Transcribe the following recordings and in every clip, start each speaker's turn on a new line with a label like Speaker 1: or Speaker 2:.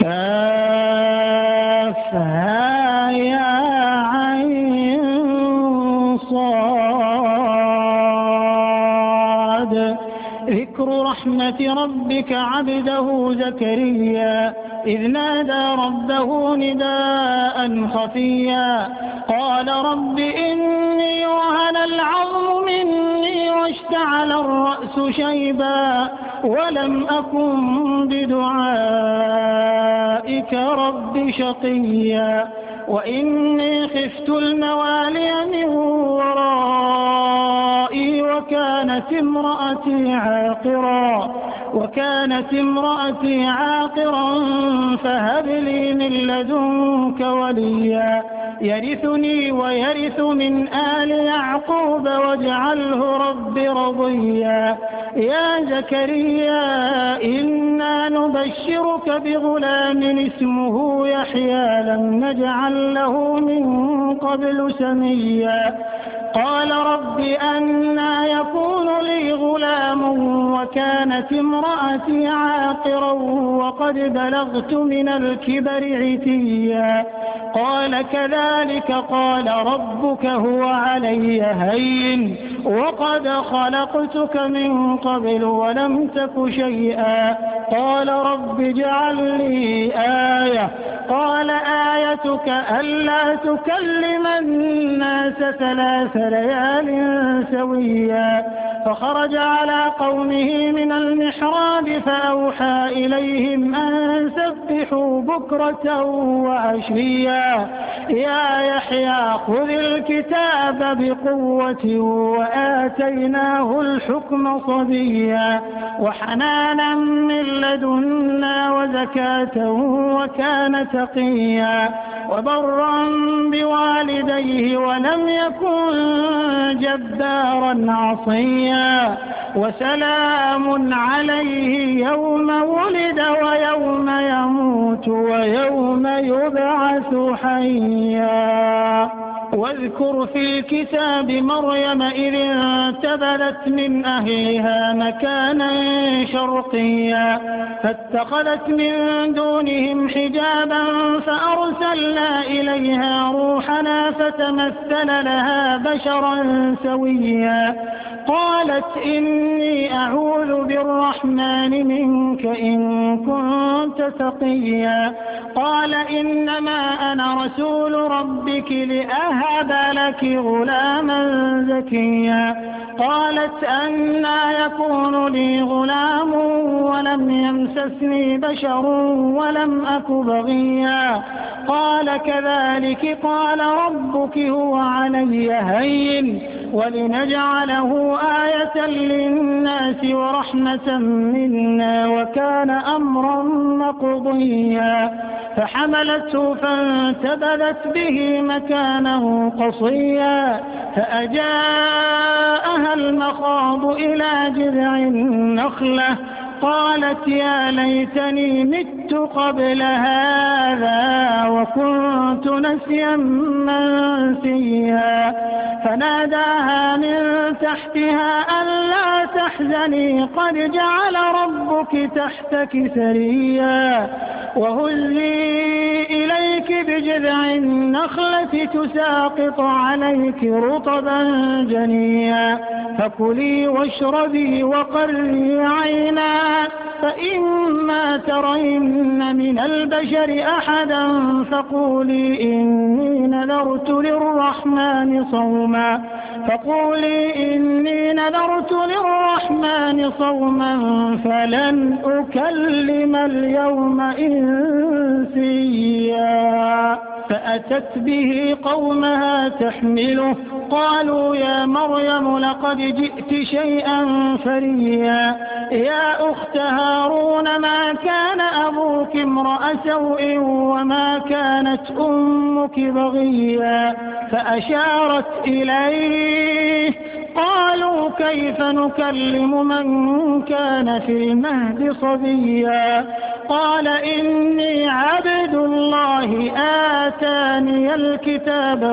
Speaker 1: كافها يا عين صاد. ذكر رحمة ربك عبده زكريا إذ نادى ربه نداء خفيا قال رب إني وهن العظم مني واشتعل الرأس شيبا ولم أكن بدعائك رب شقيا وإني خفت الموالي من ورائي وكانت امرأتي عاقرا فهب لي من لدنك وليا يرثني ويرث من آل يعقوب واجعله رب رضيا. يا زكريا إنا نبشرك بغلام اسمه يحيى لم نجعل له من قبل سميا قال رب أنى يكون لي غلام وكانت امرأتي عاقرا وقد بلغت من الكبر عتيا قال كذلك قال ربك هو علي هين وقد خلقتك من قبل ولم تك شيئا قال رب اجعل لي آية قال آيتك ألا تكلم الناس 3 ليال سويا فخرج على قومه من المحراب فأوحى إليهم أن سبحوا بكرة وعشيا يا يحيى خذ الكتاب بقوة وآتيناه الحكم صبيا وحنانا من لدنا وزكاة وكان تقيا وبرا بوالديه ولم يكن جبارا عصيا وسلام عليه يوم ولد ويوم يموت ويوم يبعث حيا. واذكر في الكتاب مريم إذ انتبذت من أهلها مكانا شرقيا فاتخذت من دونهم حجابا فأرسلنا إليها روحنا فتمثل لها بشرا سويا قالت إني أعوذ بالرحمن منك إن كنت تقيا قال إنما أنا رسول ربك لأهب لك غلاما زكيا قالت أنى يكون لي غلام ولم يمسسني بشر ولم أك بغيا قال كذلك قال ربك هو علي هين ولنجعله آية للناس ورحمة منا وكان أمرا مقضيا فحملته فانتبذت به مكانه قصيا فأجاءها المخاض إلى جذع النخلة قالت يا ليتني مت قبل هذا وكنت نسيا منسيا فناداها من تحتها ألا تحزني قد جعل ربك تحتك سريا وهزي إليك بجذع النخلة تساقط عليك رطبا جنيا فكلي واشربي وقري عينا فإما ترين من البشر أحدا فقولي إني نذرت للرحمن صوما فلن أكلم اليوم إنسيا فأتت به قومها تحمله قالوا يا مريم لقد جئت شيئا فريا يا أخت هارون ما كان أبوك امرأ سوء وما كانت أمك بغيا فأشارت إليه قالوا كيف نكلم من كان في المهد صبيا قال إني عبد الله آتاني الكتاب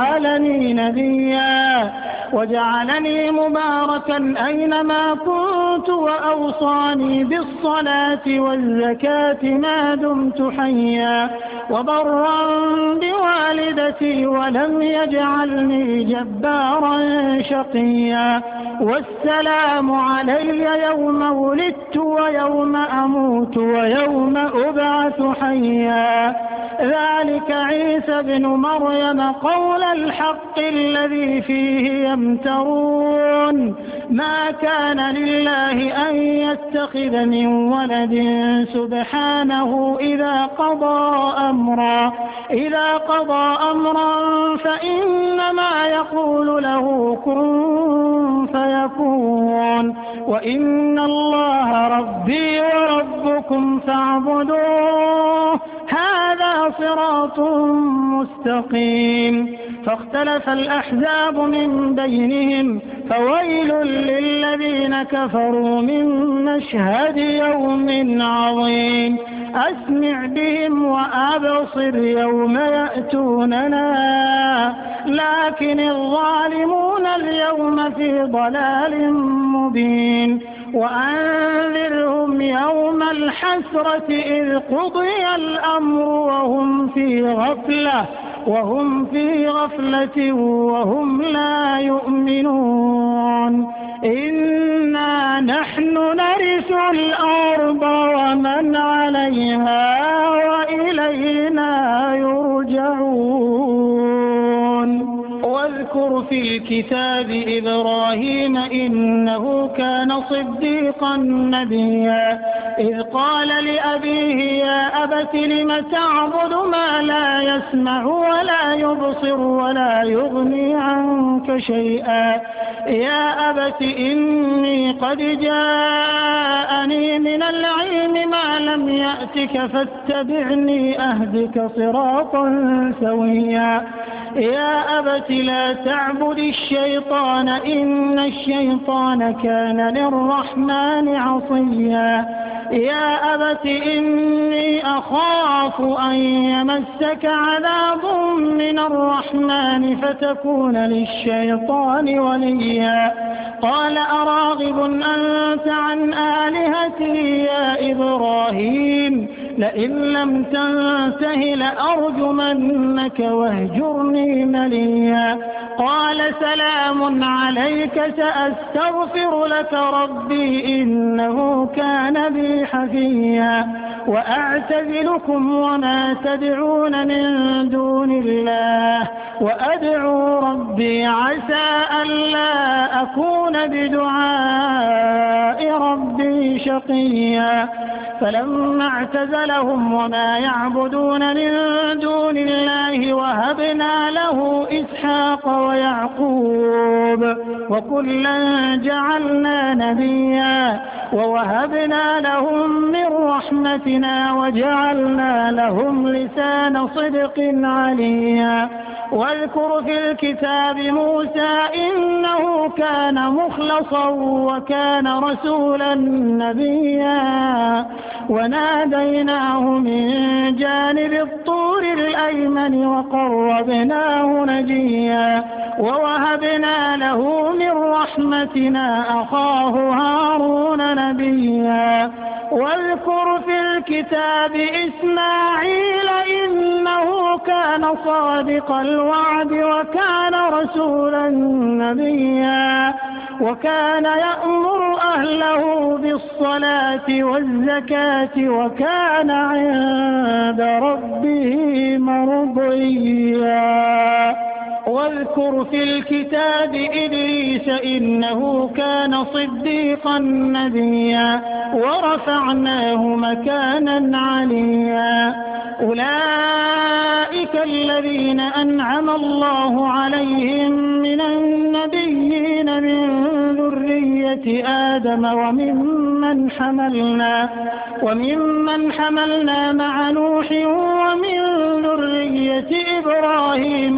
Speaker 1: وجعلني نبيا وجعلني مباركا أينما كنت وأموت وأوصاني بالصلاة والزكاة ما دمت حيا وبرا بوالدتي ولم يجعلني جبارا شقيا والسلام علي يوم ولدت ويوم أموت ويوم أبعث حيا ذلك عيسى بن مريم قول الحق الذي فيه يمترون ما كان لله أن يتخذ من ولد سبحانه إذا قضى أمرا فإنما يقول له كن فيكون وإن الله ربي وربكم فاعبدوه هذا صراط مستقيم فاختلف الأحزاب من بينهم فويل للذين كفروا من مشهد يوم عظيم أسمع بهم وأبصر يوم يأتوننا لكن الظالمون اليوم في ضلال مبين وأنذرهم يوم الحسرة إذ قضي الأمر وهم في غفلة وهم لا يؤمنون إنا نحن نرث الأرض ومن عليها وإلينا يرجعون واذكر في الكتاب إبراهيم إنه كان صديقا نبيا إذ قال لأبيه يا أبت لم تعبد ما لا يسمع ولا يبصر ولا يغني عنك شيئا يا أبت إني قد جاءني من العلم ما لم يأتك فاتبعني أهدك صراطا سويا يا أبت لا تعبد الشيطان إن الشيطان كان للرحمن عصيا يا أبت إني أخاف أن يمسك عذاب من الرحمن فتكون للشيطان وليا قال أراغب أنت عن آلهتي يا إبراهيم لئن لم تنته لأرجمنك واهجرني مليا قال سلام عليك سأستغفر لك ربي إنه كان بي حفيا وأعتزلكم وما تدعون من دون الله وأدعو ربي عسى ألا أكون بدعاء ربي شقيا فلما اعتزلهم وما يعبدون من دون الله وهبنا له إسحاق ويعقوب وكلا جعلنا نبيا ووهبنا لهم من رحمتنا وجعلنا لهم لسان صدق عليا واذكر في الكتاب موسى إنه كان مخلصا وكان رسولا نبيا وناديناه من جانب الطور الأيمن وقربناه نجيا ووهبنا له من رحمتنا أخاه هارون نبيا واذكر في الكتاب إسماعيل إنه كان صادق الوعد وكان رسولا نبيا وكان يأمر أهله بالصلاة والزكاة وكان عند ربه مرضيا واذكر في الكتاب إدريس إنه كان صديقا نبيا ورفعناه مكانا عليا أولئك الذين أنعم الله عليهم من النبيين من ذرية آدم وممن حملنا مع نوح ومن ذرية إبراهيم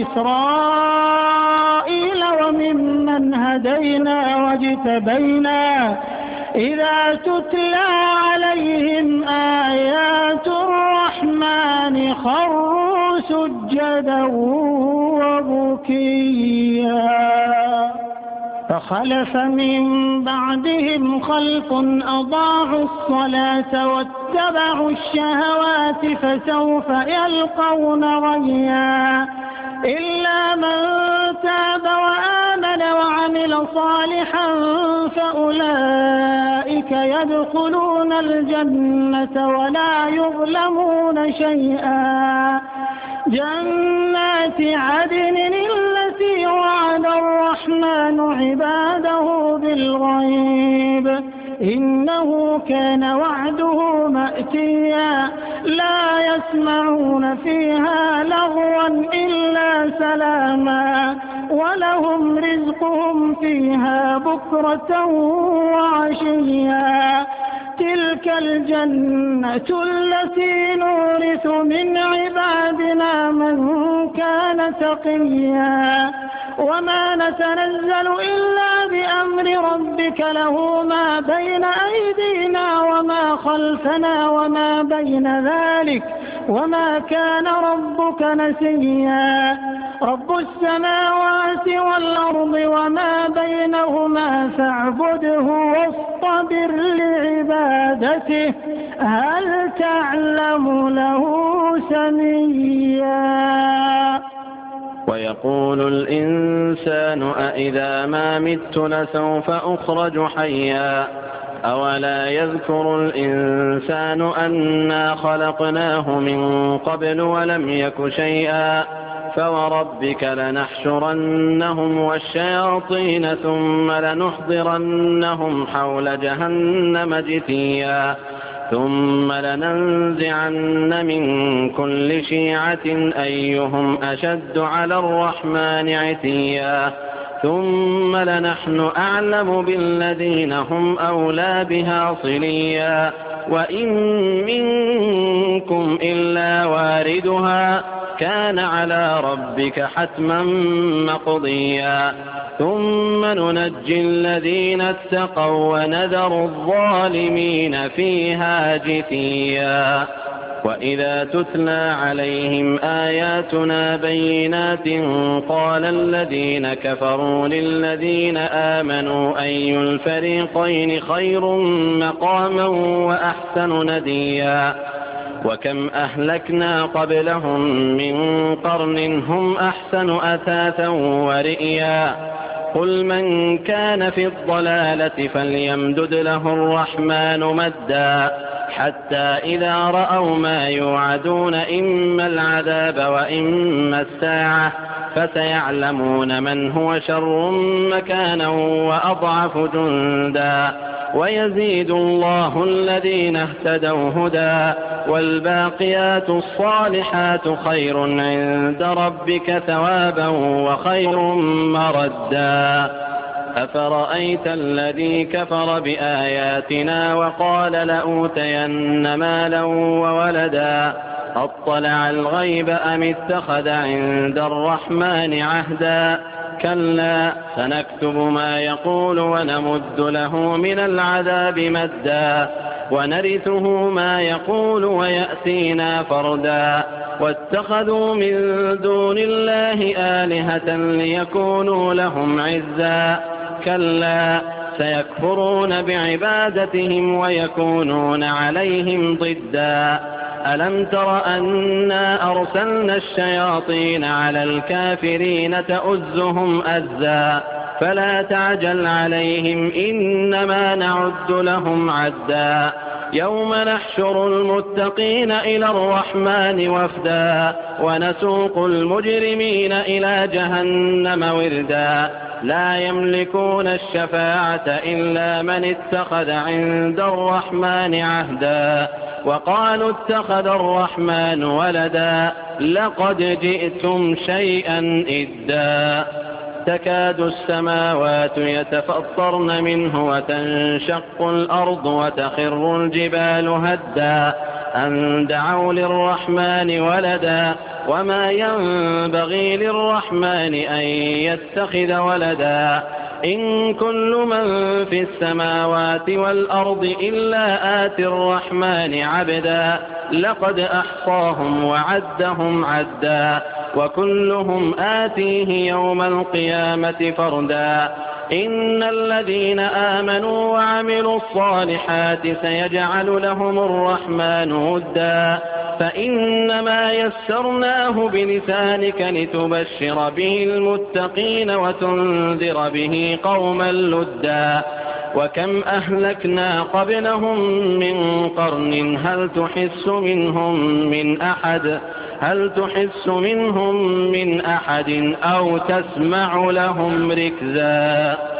Speaker 1: وإسرائيل وممن هدينا واجتبينا إذا تتلى عليهم آيات الرحمن خروا سجدا وبكيا فخلف من بعدهم خلف أضاعوا الصلاة واتبعوا الشهوات فسوف يلقون غيا إلا من تاب وآمن وعمل صالحا فأولئك يدخلون الجنة ولا يظلمون شيئا جنات عدن التي وعد الرحمن عباده بالغيب إنه كان وعده مأتيا لا يسمعون فيها لغوا إلا سلاما ولهم رزقهم فيها بكرة وعشيا تلك الجنة التي نورث من عبادنا من كان تقيا وما نتنزل إلا بأمر ربك له ما بين أيدينا وما خلفنا وما بين ذلك وما كان ربك نسيا رب السماوات والأرض وما بينهما فاعبده واصطبر لعبادته هل تعلم له سميا
Speaker 2: ويقول الإنسان أإذا ما مت لسوف أخرج حيا أولا يذكر الإنسان أنا خلقناه من قبل ولم يك شيئا فوربك لنحشرنهم والشياطين ثم لنحضرنهم حول جهنم جثيا ثم لننزعن من كل شيعة أيهم أشد على الرحمن عتيا ثم لنحن أعلم بالذين هم أولى بها صليا وإن منكم إلا واردها كان على ربك حتما مقضيا ثم ننجي الذين اتقوا ونذر الظالمين فيها جثيا وإذا تتلى عليهم آياتنا بينات قال الذين كفروا للذين آمنوا أي الفريقين خير مقاما وأحسن نديا وكم أهلكنا قبلهم من قرن هم أحسن أثاثا ورئيا قل من كان في الضلالة فليمدد له الرحمن مدا حتى إذا رأوا ما يوعدون إما العذاب وإما الساعة فسيعلمون من هو شر مكانا وأضعف جندا ويزيد الله الذين اهتدوا هدى والباقيات الصالحات خير عند ربك ثوابا وخير مردا أفرأيت الذي كفر بآياتنا وقال لأوتين مالا وولدا أطلع الغيب أم اتخذ عند الرحمن عهدا كلا سنكتب ما يقول ونمد له من العذاب مدا ونرثه ما يقول ويأتينا فردا واتخذوا من دون الله آلهة ليكونوا لهم عزا كلا سيكفرون بعبادتهم ويكونون عليهم ضدا ألم تر أنا أرسلنا الشياطين على الكافرين تؤزهم أزا فلا تعجل عليهم إنما نعد لهم عدا يوم نحشر المتقين إلى الرحمن وفدا ونسوق المجرمين إلى جهنم وردا لا يملكون الشفاعة إلا من اتخذ عند الرحمن عهدا وقالوا اتخذ الرحمن ولدا لقد جئتم شيئا إدا تكاد السماوات يتفطرن منه وتنشق الأرض وتخر الجبال هدا أن دعوا للرحمن ولدا وما ينبغي للرحمن أن يتخذ ولدا إن كل من في السماوات والأرض إلا آتي الرحمن عبدا لقد أحصاهم وعدهم عدا وكلهم آتيه يوم القيامة فردا إن الذين آمنوا وعملوا الصالحات سيجعل لهم الرحمن ودا فإنما يسرناه بلسانك لتبشر به المتقين وتنذر به قوما لدا وكم أهلكنا قبلهم من قرن هل تحس منهم من أحد أو تسمع لهم ركزا